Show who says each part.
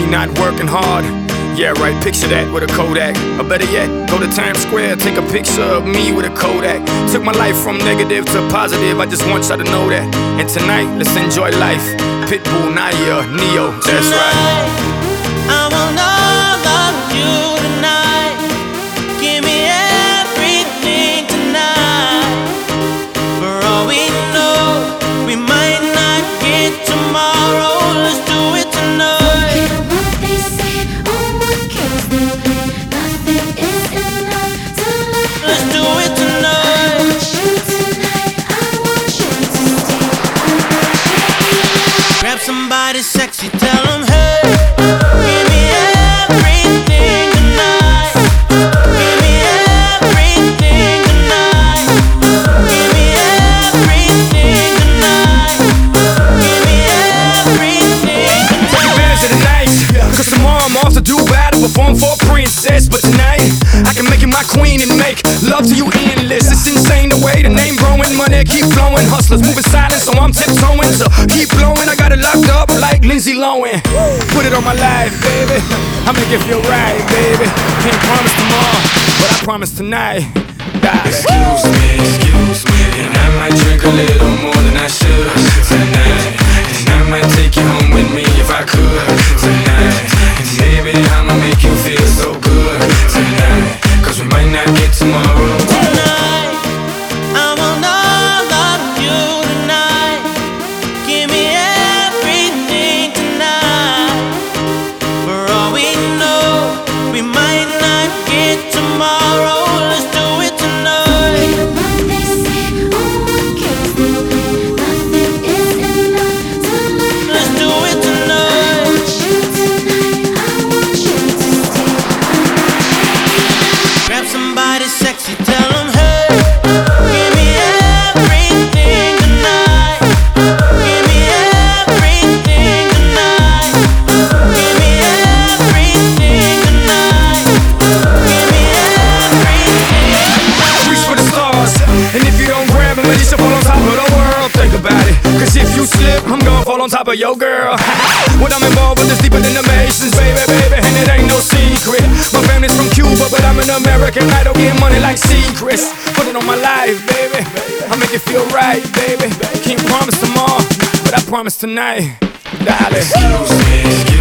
Speaker 1: me not working hard. Yeah, right, picture that with a Kodak. Or better yet, go to Times Square, take a picture of me with a Kodak. Took my life from negative to positive, I just want y'all to know that. And tonight, let's enjoy life. Pitbull, Naya, Neo, that's right.
Speaker 2: I want all of you tonight. Give me everything tonight. For all we know, we might not get tomorrow. Let's do it tonight. Somebody sexy, tell them, hey, give me everything tonight. Give me everything tonight. Give me everything tonight. Give me everything tonight.
Speaker 1: Take advantage of the night, cause tomorrow I'm off to do battle, perform for a princess. But tonight, I can make you my queen and make love to you endless. It's insane the way the name growing, money keep flowing. Hustlers moving silent, so I'm tiptoeing. So keep blowing, I got it locked up like Lindsay Lohan. Put it on my life, baby, I make it feel right, baby. Can't promise tomorrow, but I promise tonight.
Speaker 3: Excuse me, and I might drink a little more than I should tonight. And I might take you home with me if I could tonight. And baby, I'ma make you feel so good tonight, cause we might not get tomorrow.
Speaker 2: Tonight, I want all of you tonight. Give me everything tonight. For all we know, we might not get tomorrow. Let's do it tonight. Let's do it tonight. Grab somebody sexy, tell them, hey, give me everything tonight. Give me everything tonight. Give me everything tonight. Give me everything tonight.
Speaker 1: Reach for the stars, and if you don't grab them, at least you fall on top of the world. Think about it, cause if you slip, I'm gonna fall on top of your girl. What I'm involved with is deeper than the Masons, baby, and it ain't no secret. My family's from Cuba, but I'm an American. I don't get money like secrets. Put it on my life, baby, I make it feel right, baby. Can't promise tomorrow, but I promise tonight, darling.
Speaker 3: Excuse me.